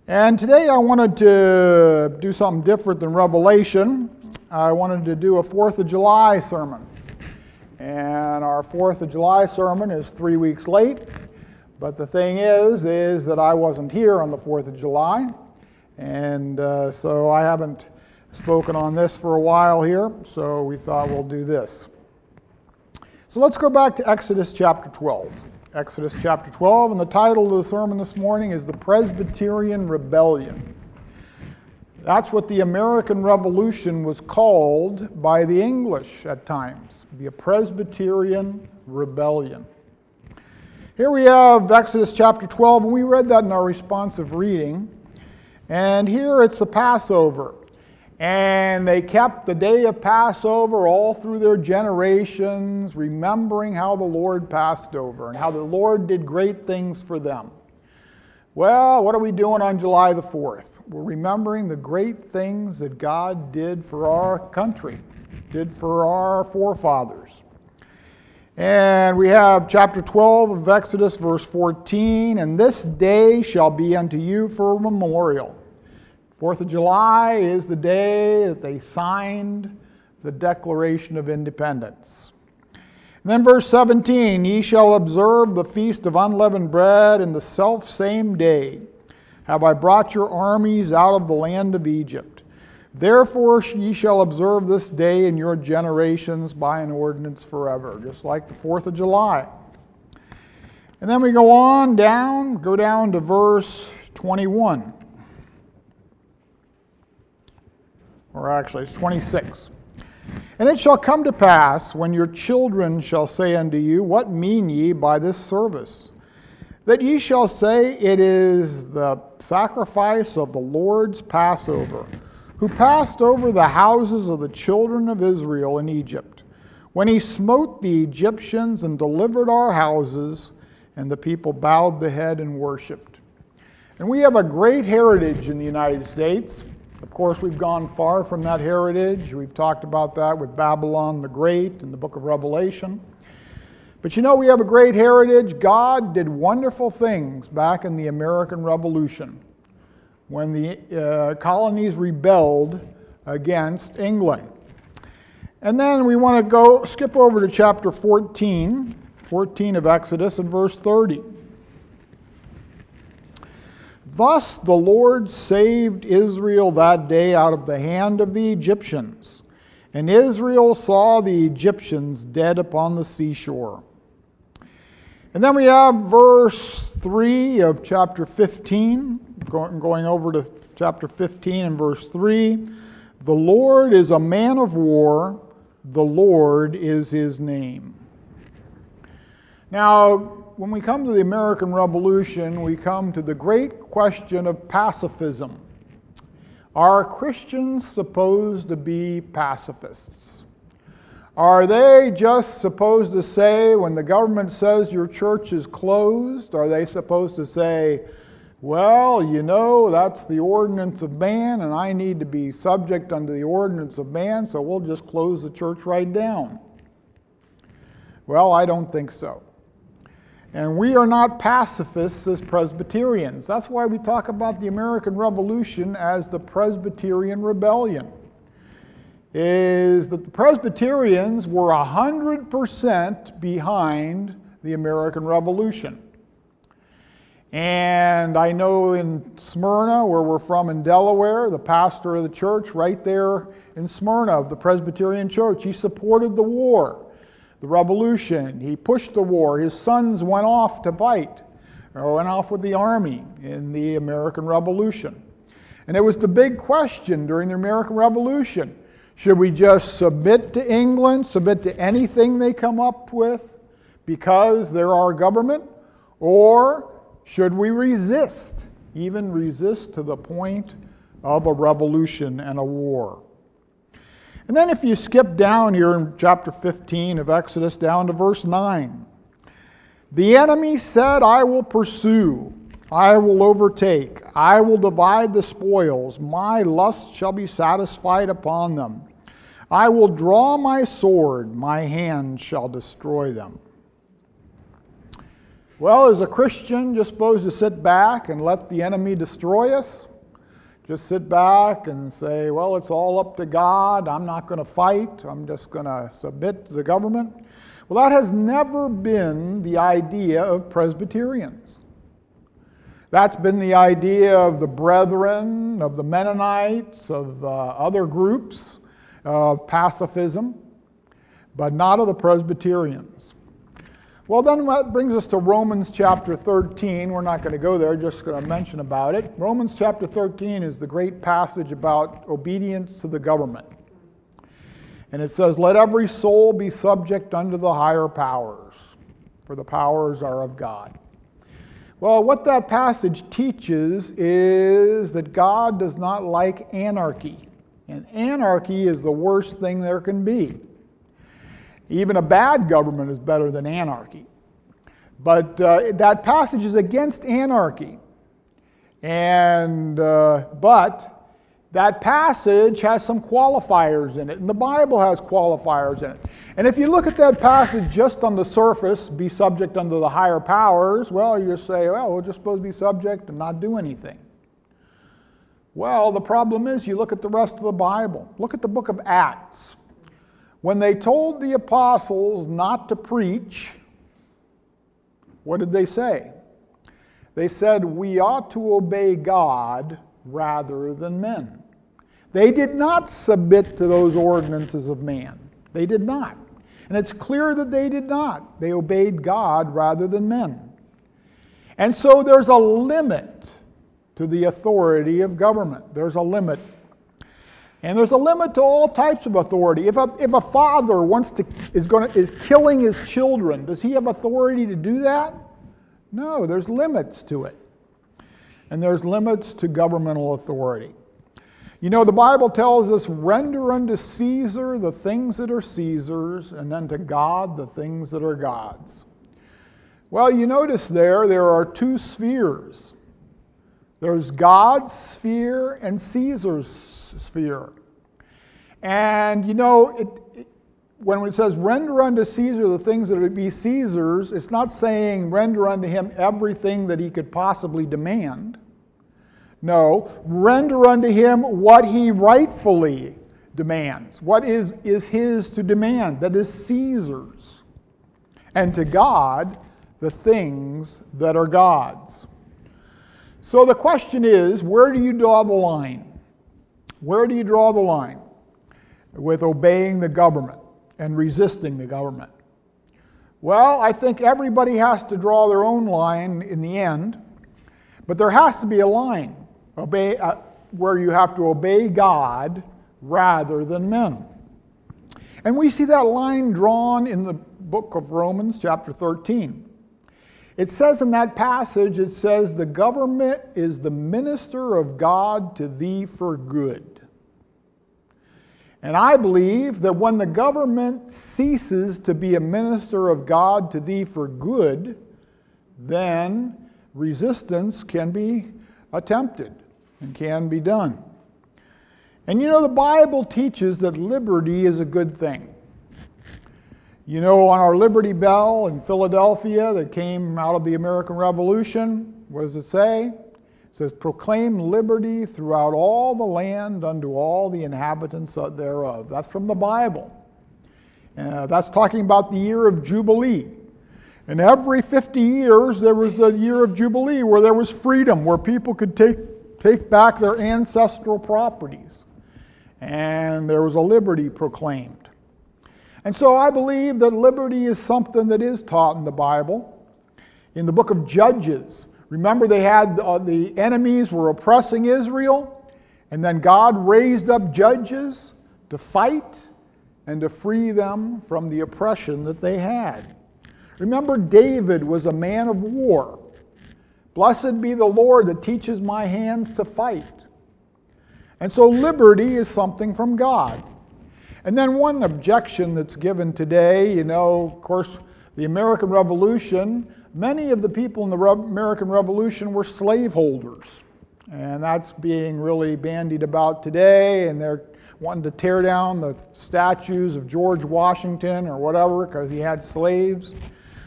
And today I wanted to do something different than Revelation. I wanted to do a 4th of July sermon. And our 4th of July sermon is 3 weeks late. But the thing is that I wasn't here on the 4th of July. And so I haven't spoken on this for a while here. So we thought we'll do this. So let's go back to Exodus chapter 12. Exodus chapter 12, and the title of the sermon this morning is The Presbyterian Rebellion. That's what the American Revolution was called by the English at times, the Presbyterian Rebellion. Here we have Exodus chapter 12, and we read that in our responsive reading. And here it's the Passover. And they kept the day of Passover all through their generations, remembering how the Lord passed over and how the Lord did great things for them. Well, what are we doing on July the 4th? We're remembering the great things that God did for our country, did for our forefathers. And we have chapter 12 of Exodus, verse 14, "And this day shall be unto you for a memorial." 4th of July is the day that they signed the Declaration of Independence. And then verse 17, "Ye shall observe the feast of unleavened bread in the selfsame day. Have I brought your armies out of the land of Egypt. Therefore ye shall observe this day in your generations by an ordinance forever." Just like the 4th of July. And then we go down to verse 21. Or actually, it's 26. "And it shall come to pass, when your children shall say unto you, What mean ye by this service? That ye shall say, It is the sacrifice of the Lord's Passover, who passed over the houses of the children of Israel in Egypt, when he smote the Egyptians and delivered our houses, and the people bowed the head and worshipped." And we have a great heritage in the United States. Of course, we've gone far from that heritage. We've talked about that with Babylon the Great in the book of Revelation. But you know, we have a great heritage. God did wonderful things back in the American Revolution when the colonies rebelled against England. And then we want to skip over to chapter 14 of Exodus and verse 30. "Thus the Lord saved Israel that day out of the hand of the Egyptians. And Israel saw the Egyptians dead upon the seashore." And then we have verse 3 of chapter 15, going over to chapter 15 and verse 3. "The Lord is a man of war, the Lord is his name." Now, when we come to the American Revolution, we come to the great question of pacifism. Are Christians supposed to be pacifists? Are they just supposed to say, when the government says your church is closed, are they supposed to say, well, you know, that's the ordinance of man, and I need to be subject unto the ordinance of man, so we'll just close the church right down? Well, I don't think so. And we are not pacifists as Presbyterians. That's why we talk about the American Revolution as the Presbyterian Rebellion. Is that the Presbyterians were 100% behind the American Revolution. And I know in Smyrna, where we're from in Delaware, the pastor of the church right there in Smyrna of the Presbyterian Church, he supported the war. The revolution, he pushed the war. His sons went off to fight, or went off with the army in the American Revolution. And it was the big question during the American Revolution. Should we just submit to England, submit to anything they come up with because they're our government? Or should we resist, even resist to the point of a revolution and a war? And then if you skip down here in chapter 15 of Exodus down to verse 9. "The enemy said, I will pursue, I will overtake, I will divide the spoils, my lust shall be satisfied upon them. I will draw my sword, my hand shall destroy them." Well, is a Christian just supposed to sit back and let the enemy destroy us? Just sit back and say, well, it's all up to God. I'm not going to fight. I'm just going to submit to the government. Well, that has never been the idea of Presbyterians. That's been the idea of the Brethren, of the Mennonites, of other groups of pacifism, but not of the Presbyterians. Well, then that brings us to Romans chapter 13. We're not going to go there, just going to mention about it. Romans chapter 13 is the great passage about obedience to the government. And it says, let every soul be subject unto the higher powers, for the powers are of God. Well, what that passage teaches is that God does not like anarchy. And anarchy is the worst thing there can be. Even a bad government is better than anarchy. But that passage is against anarchy. But that passage has some qualifiers in it, and the Bible has qualifiers in it. And if you look at that passage just on the surface, be subject unto the higher powers, well, you just say, well, we're just supposed to be subject and not do anything. Well, the problem is you look at the rest of the Bible. Look at the book of Acts. When they told the apostles not to preach, what did they say? They said, we ought to obey God rather than men. They did not submit to those ordinances of man. They did not. And it's clear that they did not. They obeyed God rather than men. And so there's a limit to the authority of government. There's a limit. And there's a limit to all types of authority. If a father is killing his children, does he have authority to do that? No, there's limits to it. And there's limits to governmental authority. You know, the Bible tells us, render unto Caesar the things that are Caesar's, and unto God the things that are God's. Well, you notice there are two spheres. There's God's sphere and Caesar's sphere. And you know, when it says render unto Caesar the things that would be Caesar's, it's not saying render unto him everything that he could possibly demand. No, render unto him what he rightfully demands. What is his to demand? That is Caesar's. And to God, the things that are God's. So the question is, where do you draw the line? Where do you draw the line with obeying the government and resisting the government? Well, I think everybody has to draw their own line in the end, but there has to be a line where you have to obey God rather than men. And we see that line drawn in the book of Romans, chapter 13. It says in that passage, it says, the government is the minister of God to thee for good. And I believe that when the government ceases to be a minister of God to thee for good, then resistance can be attempted and can be done. And you know, the Bible teaches that liberty is a good thing. You know, on our Liberty Bell in Philadelphia that came out of the American Revolution, what does it say? It says, proclaim liberty throughout all the land unto all the inhabitants thereof. That's from the Bible. That's talking about the year of Jubilee. And every 50 years there was the year of Jubilee where there was freedom, where people could take back their ancestral properties. And there was a liberty proclaimed. And so I believe that liberty is something that is taught in the Bible. In the book of Judges, remember they had the enemies were oppressing Israel, and then God raised up judges to fight and to free them from the oppression that they had. Remember, David was a man of war. Blessed be the Lord that teaches my hands to fight. And so liberty is something from God. And then one objection that's given today, you know, of course, the American Revolution, many of the people in the American Revolution were slaveholders. And that's being really bandied about today, and they're wanting to tear down the statues of George Washington or whatever because he had slaves.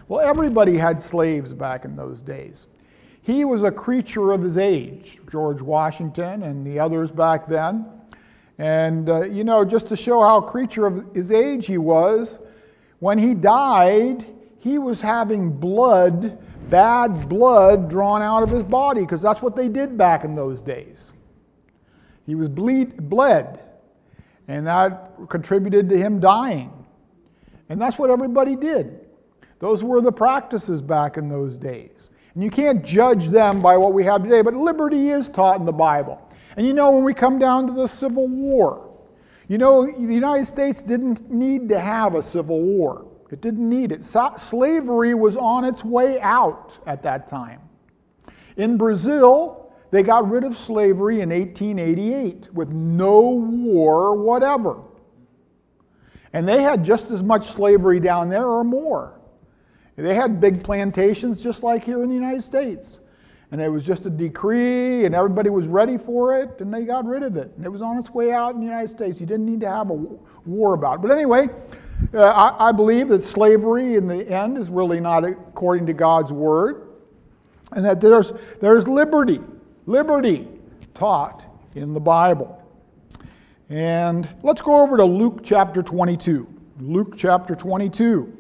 Well, everybody had slaves back in those days. He was a creature of his age, George Washington and the others back then. And, just to show how creature of his age he was, when he died, he was having bad blood drawn out of his body, because that's what they did back in those days. He was bled, and that contributed to him dying. And that's what everybody did. Those were the practices back in those days. And you can't judge them by what we have today, but liberty is taught in the Bible. And when we come down to the Civil War, the United States didn't need to have a civil war. It didn't need it. Slavery was on its way out at that time. In Brazil, they got rid of slavery in 1888 with no war whatever. And they had just as much slavery down there or more. They had big plantations just like here in the United States. And it was just a decree, and everybody was ready for it, and they got rid of it. And it was on its way out in the United States. You didn't need to have a war about it. But anyway, I believe that slavery in the end is really not according to God's word, and that there's liberty taught in the Bible. And let's go over to Luke chapter 22. Luke chapter 22.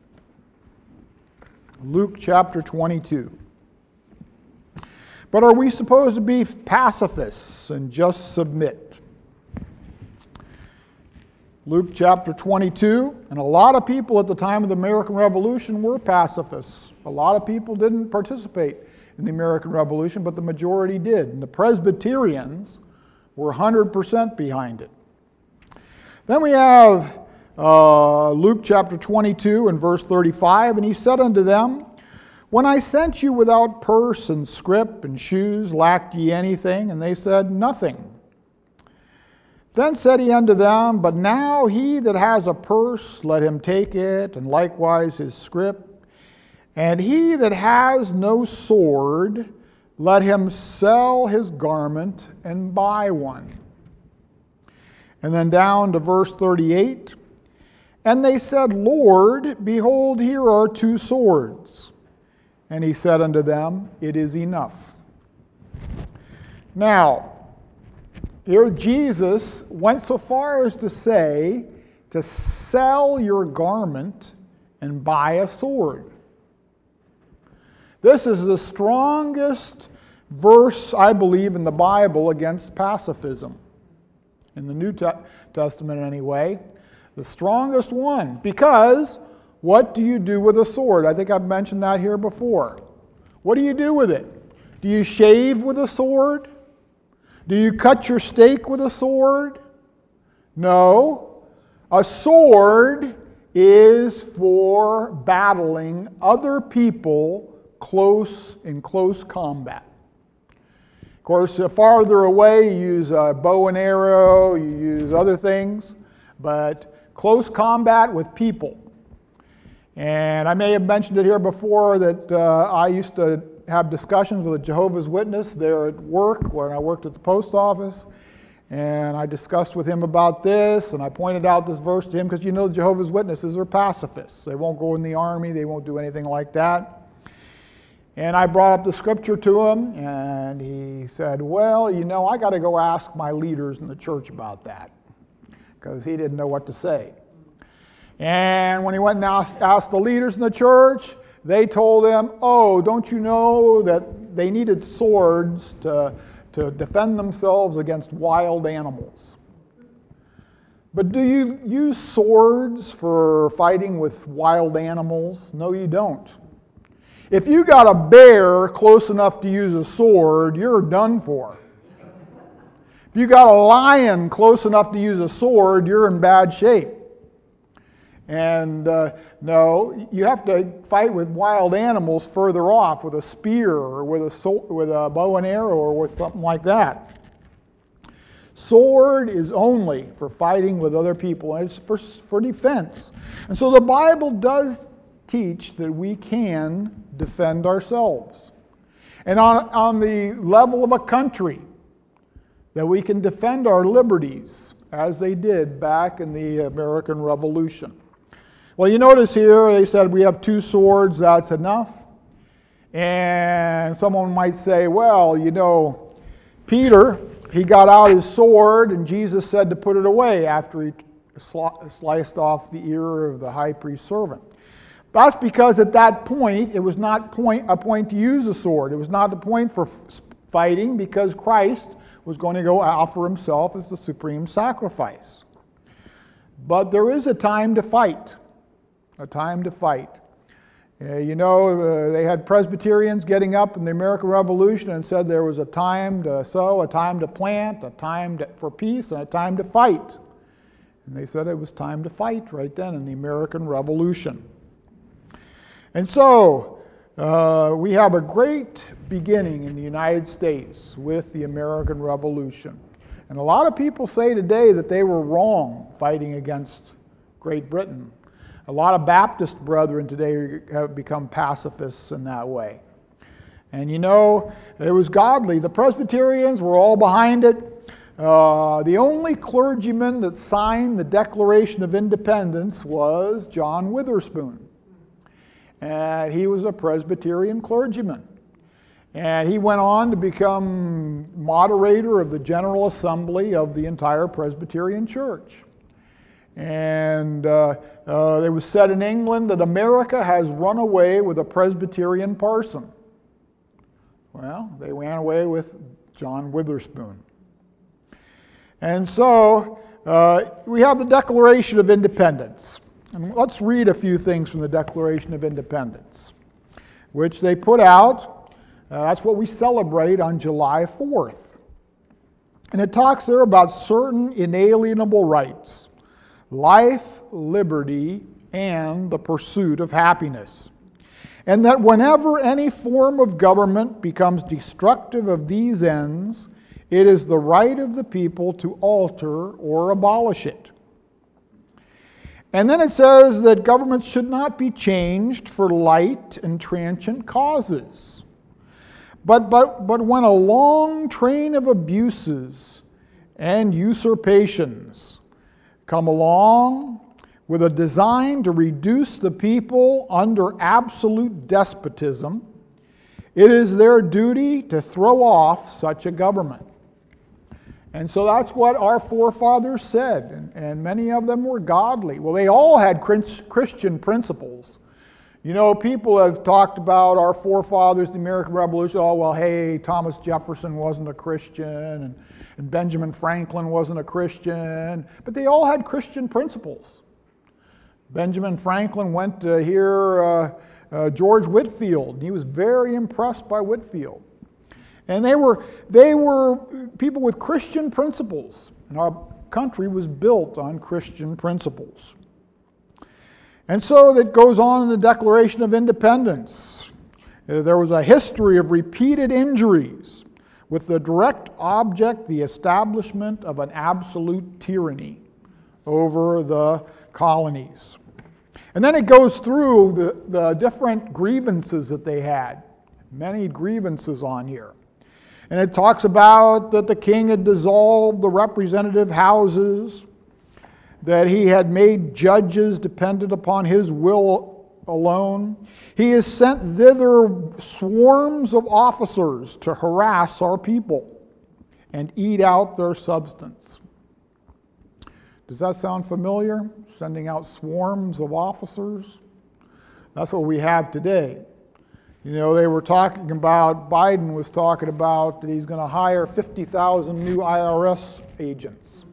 Luke chapter 22. But are we supposed to be pacifists and just submit? Luke chapter 22, and a lot of people at the time of the American Revolution were pacifists. A lot of people didn't participate in the American Revolution, but the majority did. And the Presbyterians were 100% behind it. Then we have Luke chapter 22 and verse 35, and he said unto them, When I sent you without purse and scrip and shoes, lacked ye anything? And they said, Nothing. Then said he unto them, But now he that has a purse, let him take it, and likewise his scrip. And he that has no sword, let him sell his garment and buy one. And then down to verse 38. And they said, Lord, behold, here are 2 swords. And he said unto them, It is enough. Now, here Jesus went so far as to say to sell your garment and buy a sword. This is the strongest verse, I believe, in the Bible against pacifism. In the New Testament anyway. The strongest one. Because what do you do with a sword? I think I've mentioned that here before. What do you do with it? Do you shave with a sword? Do you cut your steak with a sword? No. A sword is for battling other people in close combat. Of course, farther away, you use a bow and arrow, you use other things, but close combat with people. And I may have mentioned it here before that I used to have discussions with a Jehovah's Witness there at work when I worked at the post office. And I discussed with him about this, and I pointed out this verse to him because Jehovah's Witnesses are pacifists. They won't go in the army, they won't do anything like that. And I brought up the scripture to him, and he said, well, I got to go ask my leaders in the church about that, because he didn't know what to say. And when he went and asked the leaders in the church, they told him, oh, don't you know that they needed swords to defend themselves against wild animals? But do you use swords for fighting with wild animals? No, you don't. If you got a bear close enough to use a sword, you're done for. If you got a lion close enough to use a sword, you're in bad shape. And no, you have to fight with wild animals further off with a spear or with a bow and arrow or with something like that. Sword is only for fighting with other people, and it's for defense. And so the Bible does teach that we can defend ourselves. And on the level of a country, that we can defend our liberties as they did back in the American Revolution. Well, you notice here they said we have 2 swords, that's enough. And someone might say, well, you know, Peter, he got out his sword and Jesus said to put it away after he sliced off the ear of the high priest's servant. That's because at that point, it was not a point to use a sword. It was not the point for fighting because Christ was going to go offer himself as the supreme sacrifice. But there is a time to fight. A time to fight. You know, they had Presbyterians getting up in the American Revolution and said there was a time to sow, a time to plant, a time for peace, and a time to fight. And they said it was time to fight right then in the American Revolution. And so, we have a great beginning in the United States with the American Revolution. And a lot of people say today that they were wrong fighting against Great Britain. A lot of Baptist brethren today have become pacifists in that way. And you know, it was godly. The Presbyterians were all behind it. The only clergyman that signed the Declaration of Independence was John Witherspoon. And he was a Presbyterian clergyman. And he went on to become moderator of the General Assembly of the entire Presbyterian Church. And it was said in England that America has run away with a Presbyterian parson. Well, they ran away with John Witherspoon. And so we have the Declaration of Independence. And let's read a few things from the Declaration of Independence, which they put out. That's what we celebrate on July 4th. And it talks there about certain inalienable rights: life, liberty, and the pursuit of happiness. And that whenever any form of government becomes destructive of these ends, it is the right of the people to alter or abolish it. And then it says that governments should not be changed for light and transient causes. But when a long train of abuses and usurpations come along with a design to reduce the people under absolute despotism, it is their duty to throw off such a government. And so that's what our forefathers said, and many of them were godly. Well, they all had Christian principles. You know, people have talked about our forefathers, the American Revolution. Oh, well, hey, Thomas Jefferson wasn't a Christian, and Benjamin Franklin wasn't a Christian. But they all had Christian principles. Benjamin Franklin went to hear George Whitefield, and he was very impressed by Whitefield. And they were people with Christian principles, and our country was built on Christian principles. And so that goes on in the Declaration of Independence. There was a history of repeated injuries with the direct object the establishment of an absolute tyranny over the colonies. And then it goes through the different grievances that they had. Many grievances on here. And it talks about that the king had dissolved the representative houses, that he had made judges dependent upon his will alone. He has sent thither swarms of officers to harass our people and eat out their substance. Does that sound familiar? Sending out swarms of officers? That's what we have today. You know, they were talking about, Biden was talking about that he's going to hire 50,000 new IRS agents.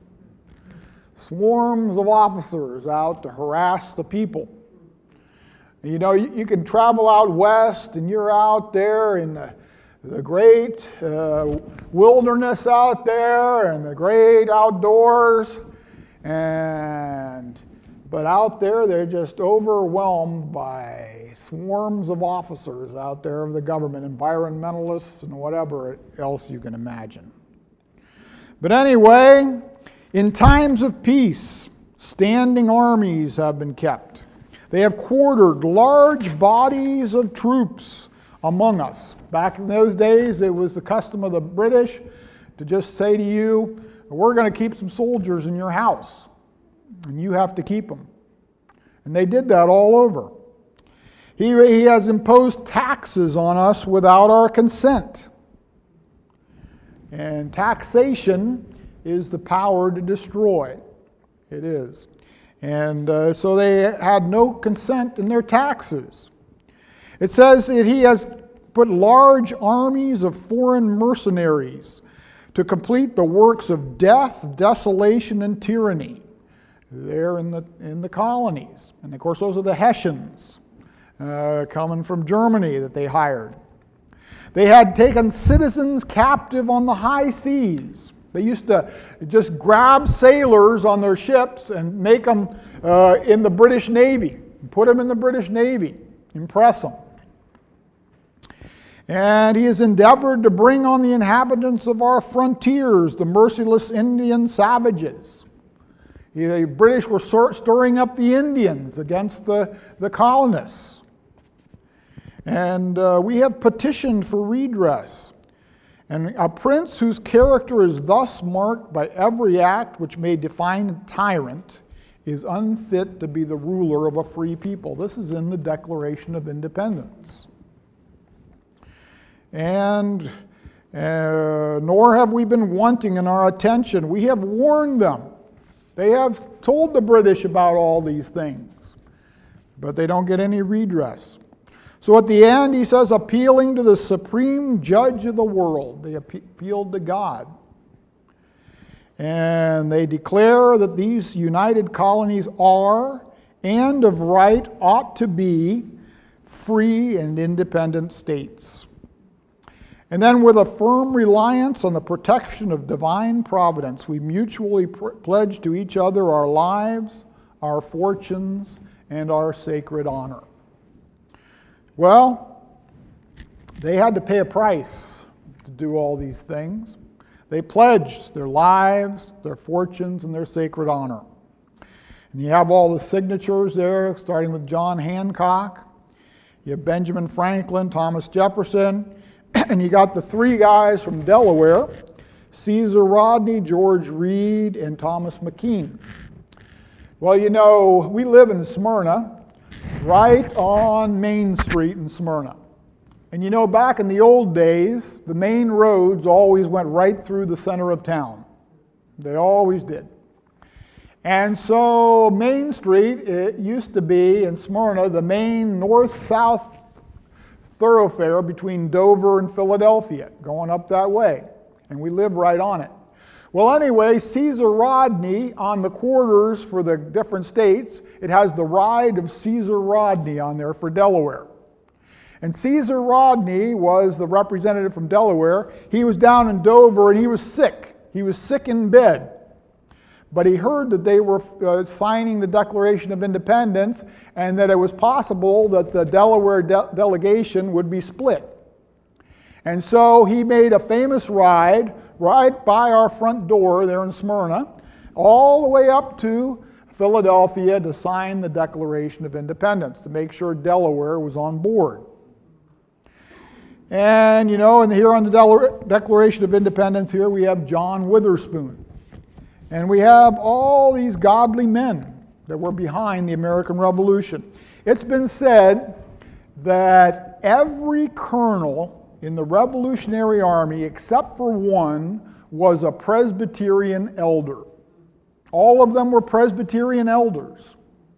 Swarms of officers out to harass the people. You know, you can travel out west and you're out there in the great wilderness out there and the great outdoors. But out there, they're just overwhelmed by swarms of officers out there of the government, environmentalists and whatever else you can imagine. But anyway, in times of peace, standing armies have been kept. They have quartered large bodies of troops among us. Back in those days, it was the custom of the British to just say to you, we're going to keep some soldiers in your house, and you have to keep them. And they did that all over. He has imposed taxes on us without our consent. And taxation is the power to destroy. It is. And so they had no consent in their taxes. It says that he has put large armies of foreign mercenaries to complete the works of death, desolation, and tyranny there in the colonies. And of course, those are the Hessians coming from Germany that they hired. They had taken citizens captive on the high seas. They used to just grab sailors on their ships and make them in the British Navy, put them in the British Navy, impress them. And he has endeavored to bring on the inhabitants of our frontiers, the merciless Indian savages. The British were stirring up the Indians against the colonists. And we have petitioned for redress. And a prince whose character is thus marked by every act which may define a tyrant is unfit to be the ruler of a free people. This is in the Declaration of Independence. And nor have we been wanting in our attention. We have warned them. They have told the British about all these things, but they don't get any redress. So at the end, he says, appealing to the supreme judge of the world. They appealed to God. And they declare that these united colonies are, and of right ought to be, free and independent states. And then with a firm reliance on the protection of divine providence, we mutually pledge to each other our lives, our fortunes, and our sacred honor. Well, they had to pay a price to do all these things. They pledged their lives, their fortunes, and their sacred honor. And you have all the signatures there, starting with John Hancock. You have Benjamin Franklin, Thomas Jefferson, and you got the three guys from Delaware, Caesar Rodney, George Read, and Thomas McKean. Well, you know, we live in Smyrna, right on Main Street in Smyrna. And you know, back in the old days, the main roads always went right through the center of town. They always did. And so Main Street, it used to be in Smyrna the main north-south thoroughfare between Dover and Philadelphia, going up that way. And we live right on it. Well, anyway, Caesar Rodney on the quarters for the different states, it has the Ride of Caesar Rodney on there for Delaware. And Caesar Rodney was the representative from Delaware. He was down in Dover and he was sick. He was sick in bed. But he heard that they were signing the Declaration of Independence and that it was possible that the Delaware delegation would be split. And so he made a famous ride right by our front door there in Smyrna, all the way up to Philadelphia to sign the Declaration of Independence, to make sure Delaware was on board. And, you know, and here on the Declaration of Independence here we have John Witherspoon. And we have all these godly men that were behind the American Revolution. It's been said that every colonel in the Revolutionary Army, except for one, was a Presbyterian elder. All of them were Presbyterian elders.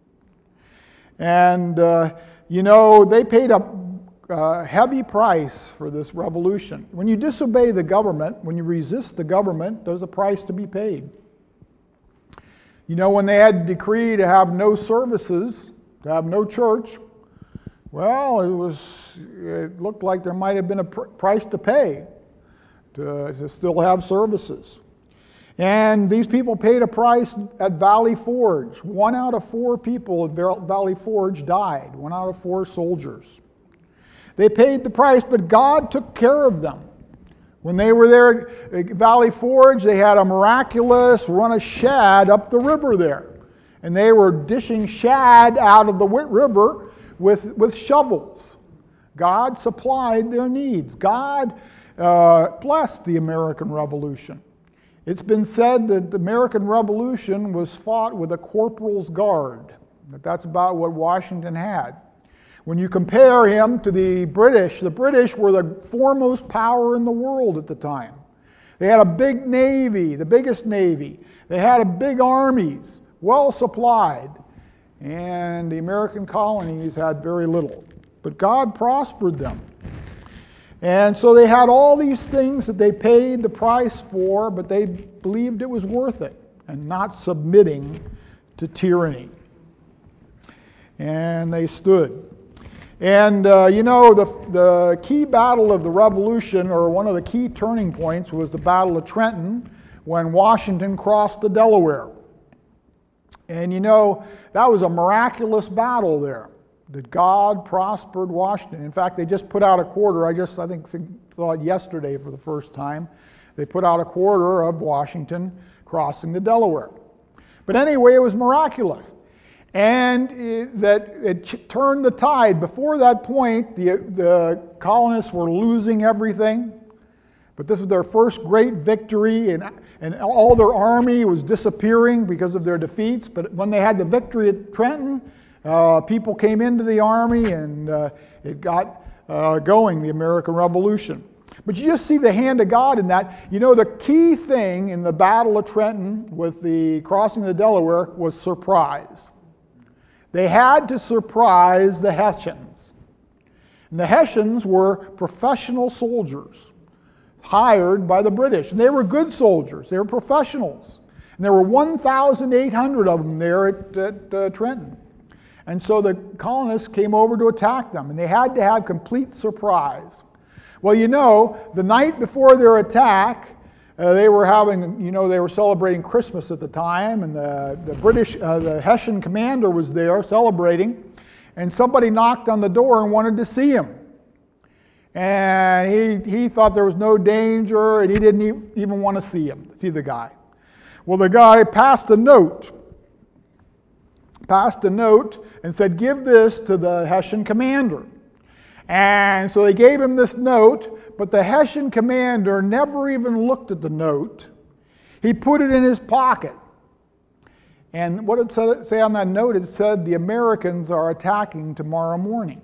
And, you know, they paid a heavy price for this revolution. When you disobey the government, when you resist the government, there's a price to be paid. You know, when they had a decree to have no services, to have no church, well, it looked like there might have been a price to pay to still have services. And these people paid a price at Valley Forge. 1 out of 4 people at Valley Forge died, 1 out of 4 soldiers. They paid the price, but God took care of them. When they were there at Valley Forge, they had a miraculous run of shad up the river there. And they were dishing shad out of the river with shovels. God supplied their needs. God blessed the American Revolution. It's been said that the American Revolution was fought with a corporal's guard. But that's about what Washington had. When you compare him to the British were the foremost power in the world at the time. They had a big navy, the biggest navy. They had a big armies, well supplied. And the American colonies had very little. But God prospered them. And so they had all these things that they paid the price for, but they believed it was worth it and not submitting to tyranny. And they stood. And the key battle of the Revolution, or one of the key turning points, was the Battle of Trenton, when Washington crossed the Delaware. And that was a miraculous battle there, that God prospered Washington. In fact, they just put out a quarter. I think saw it yesterday for the first time. They put out a quarter of Washington crossing the Delaware. But anyway, it was miraculous. And it turned the tide. Before that point, the colonists were losing everything. But this was their first great victory, and all their army was disappearing because of their defeats. But when they had the victory at Trenton, people came into the army, and it got going, the American Revolution. But you just see the hand of God in that. The key thing in the Battle of Trenton with the crossing of the Delaware was surprise. They had to surprise the Hessians. And the Hessians were professional soldiers hired by the British. And they were good soldiers. They were professionals. And there were 1,800 of them there at Trenton. And so the colonists came over to attack them. And they had to have complete surprise. Well, the night before their attack, they were they were celebrating Christmas at the time, and the Hessian commander was there celebrating, and somebody knocked on the door and wanted to see him. And he thought there was no danger, and he didn't even want to see the guy. Well, the guy passed a note and said, "Give this to the Hessian commander." And so they gave him this note, but the Hessian commander never even looked at the note. He put it in his pocket. And what it say on that note? It said, "The Americans are attacking tomorrow morning."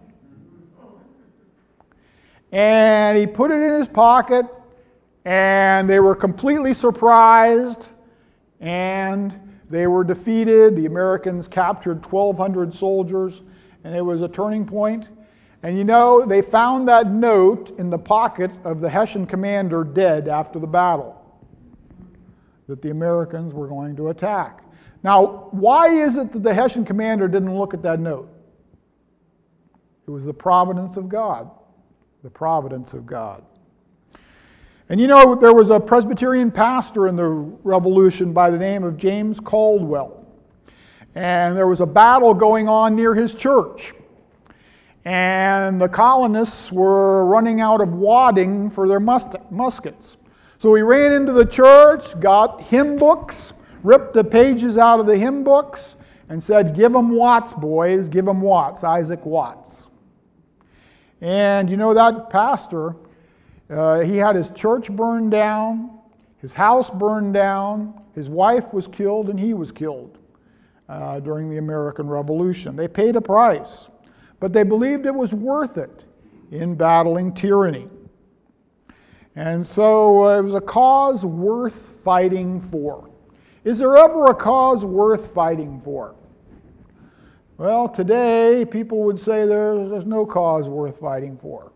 And he put it in his pocket, and they were completely surprised, and they were defeated. The Americans captured 1,200 soldiers, and it was a turning point. And they found that note in the pocket of the Hessian commander dead after the battle, that the Americans were going to attack. Now, why is it that the Hessian commander didn't look at that note? It was the providence of God. The providence of God. And there was a Presbyterian pastor in the Revolution by the name of James Caldwell. And there was a battle going on near his church. And the colonists were running out of wadding for their muskets. So he ran into the church, got hymn books, ripped the pages out of the hymn books, and said, "Give them Watts, boys, give them Watts, Isaac Watts." And that pastor, he had his church burned down, his house burned down, his wife was killed, and he was killed during the American Revolution. They paid a price. But they believed it was worth it in battling tyranny. And so it was a cause worth fighting for. Is there ever a cause worth fighting for? Well, today people would say there's no cause worth fighting for.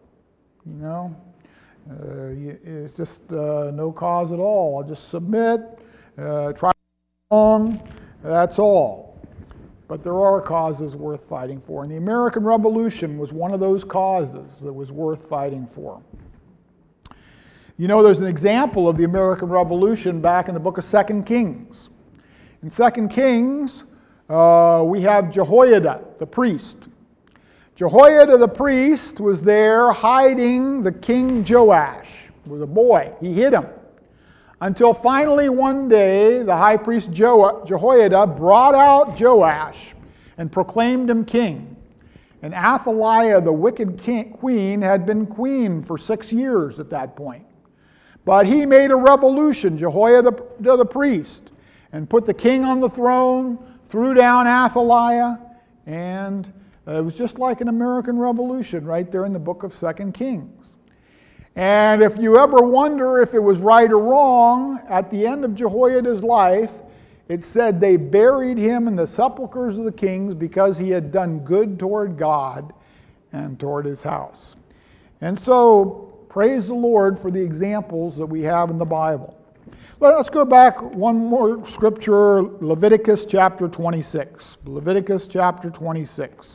It's just no cause at all. I'll just submit, try wrong, that's all. But there are causes worth fighting for. And the American Revolution was one of those causes that was worth fighting for. There's an example of the American Revolution back in the book of 2 Kings. In 2 Kings, we have Jehoiada, the priest. Jehoiada, the priest, was there hiding the king Joash. He was a boy. He hid him. Until finally one day, the high priest Jehoiada brought out Joash and proclaimed him king. And Athaliah, the wicked queen, had been queen for 6 years at that point. But he made a revolution, Jehoiada the priest, and put the king on the throne, threw down Athaliah, And it was just like an American Revolution right there in the book of 2 Kings. And if you ever wonder if it was right or wrong, at the end of Jehoiada's life, it said they buried him in the sepulchres of the kings because he had done good toward God and toward his house. And so, praise the Lord for the examples that we have in the Bible. Let's go back one more scripture, Leviticus chapter 26. Leviticus chapter 26.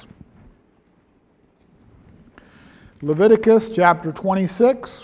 Leviticus chapter 26.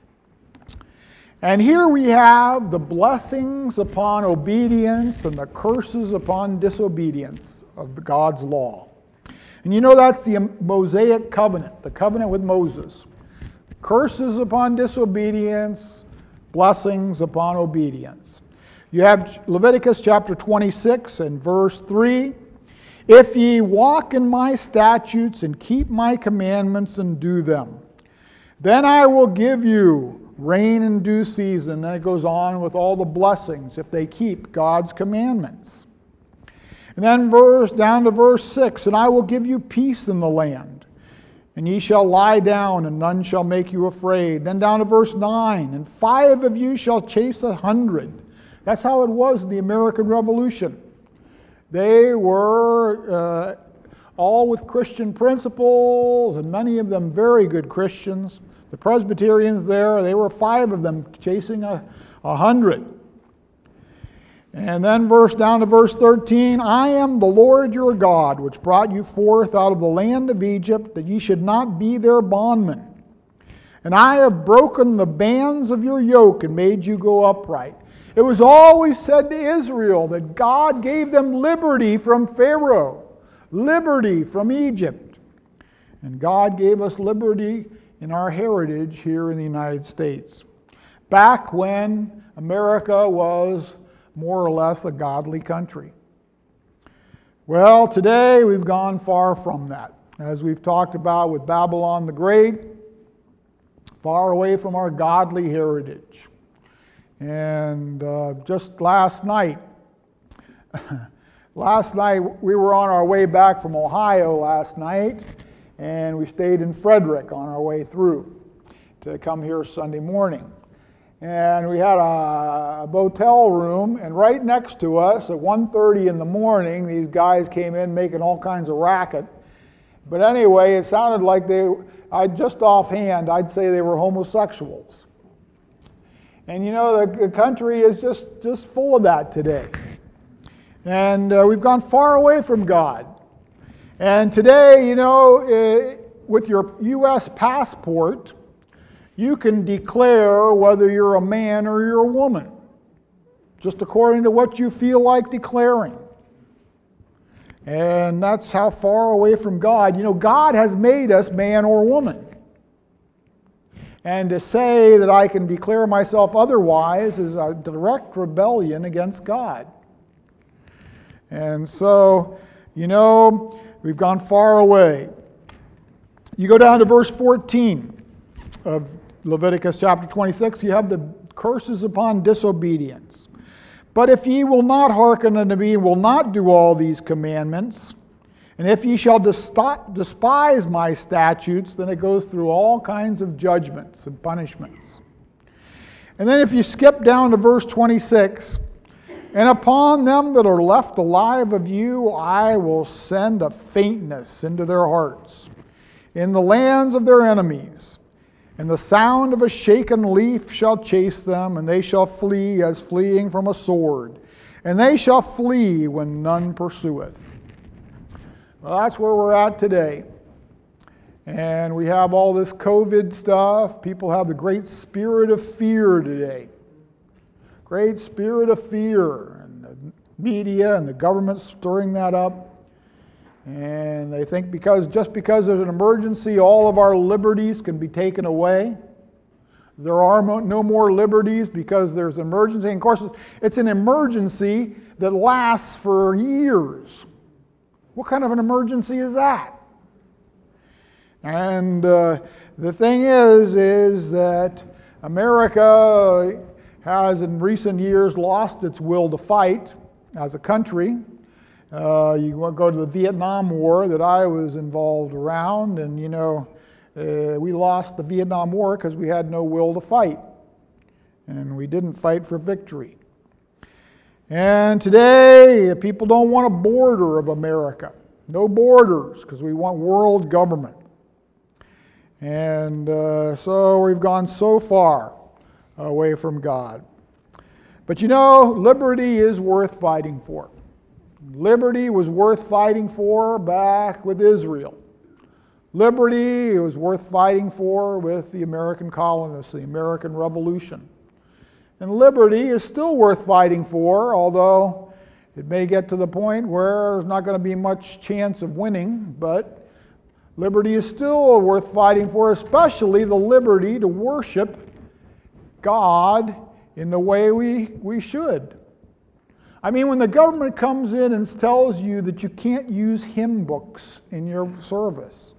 And here we have the blessings upon obedience and the curses upon disobedience of God's law. And you know that's the Mosaic covenant, the covenant with Moses. Curses upon disobedience, blessings upon obedience. You have Leviticus chapter 26 and verse 3. If ye walk in my statutes and keep my commandments and do them, then I will give you rain in due season. And it goes on with all the blessings if they keep God's commandments. And then down to verse 6, and I will give you peace in the land, and ye shall lie down, and none shall make you afraid. Then down to verse 9, and 5 of you shall chase 100. That's how it was in the American Revolution. They were all with Christian principles, and many of them very good Christians. The Presbyterians there, they were 5 of them chasing 100. And then down to verse 13, I am the Lord your God, which brought you forth out of the land of Egypt, that ye should not be their bondmen. And I have broken the bands of your yoke and made you go upright. It was always said to Israel that God gave them liberty from Pharaoh, liberty from Egypt. And God gave us liberty in our heritage here in the United States, back when America was more or less a godly country. Well, today we've gone far from that. As we've talked about with Babylon the Great, far away from our godly heritage. And just last night we were on our way back from Ohio last night, and we stayed in Frederick on our way through to come here Sunday morning. And we had a motel room, and right next to us at 1:30 in the morning, these guys came in making all kinds of racket. But anyway, it sounded like just offhand, I'd say they were homosexuals. And you know, the country is just full of that today. And we've gone far away from God. And today, you know, with your U.S. passport, you can declare whether you're a man or you're a woman, just according to what you feel like declaring. And that's how far away from God. You know, God has made us man or woman. And to say that I can declare myself otherwise is a direct rebellion against God. And so, you know, we've gone far away. You go down to verse 14 of Leviticus chapter 26, you have the curses upon disobedience. But if ye will not hearken unto me, will not do all these commandments, and if ye shall despise my statutes, then it goes through all kinds of judgments and punishments. And then if you skip down to verse 26, and upon them that are left alive of you, I will send a faintness into their hearts, in the lands of their enemies. And the sound of a shaken leaf shall chase them, and they shall flee as fleeing from a sword. And they shall flee when none pursueth. Well, that's where we're at today. And we have all this COVID stuff. People have the great spirit of fear today. Great spirit of fear. And the media and the government stirring that up. And they think just because there's an emergency, all of our liberties can be taken away. There are no more liberties because there's an emergency. And of course, it's an emergency that lasts for years. What kind of an emergency is that? And the thing is that America has in recent years lost its will to fight as a country. You go to the Vietnam War that I was involved around, and we lost the Vietnam War because we had no will to fight. And we didn't fight for victory. And today, people don't want a border of America. No borders, because we want world government. And so we've gone so far away from God. But liberty is worth fighting for. Liberty was worth fighting for back with Israel. Liberty was worth fighting for with the American colonists, the American Revolution. And liberty is still worth fighting for, although it may get to the point where there's not going to be much chance of winning, but liberty is still worth fighting for, especially the liberty to worship God in the way we should. I mean, when the government comes in and tells you that you can't use hymn books in your service,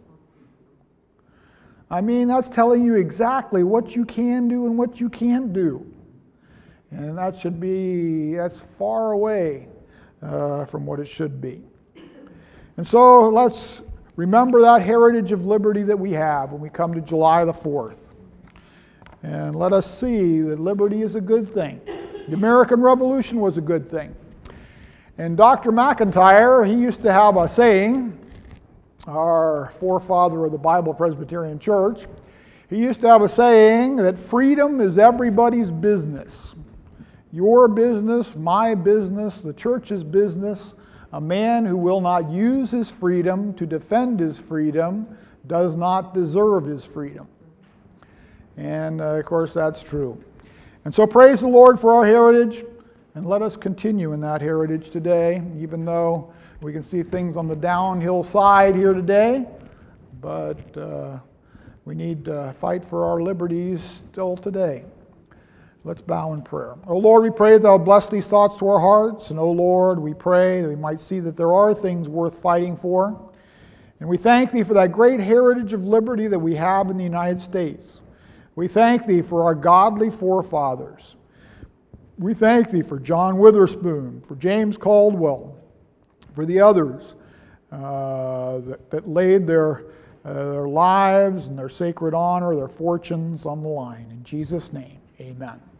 I mean, that's telling you exactly what you can do and what you can't do. And that's far away from what it should be. And so let's remember that heritage of liberty that we have when we come to July the 4th. And let us see that liberty is a good thing. The American Revolution was a good thing. And Dr. McIntyre, he used to have a saying, our forefather of the Bible Presbyterian Church, he used to have a saying that freedom is everybody's business. Your business, my business, the church's business. A man who will not use his freedom to defend his freedom does not deserve his freedom. And of course that's true. And so praise the Lord for our heritage, and let us continue in that heritage today, even though we can see things on the downhill side here today, but we need to fight for our liberties still today. Let's bow in prayer. O Lord, we pray that thou bless these thoughts to our hearts, and O Lord, we pray that we might see that there are things worth fighting for. And we thank thee for that great heritage of liberty that we have in the United States. We thank thee for our godly forefathers. We thank thee for John Witherspoon, for James Caldwell, for the others that laid their lives and their sacred honor, their fortunes on the line. In Jesus' name, amen.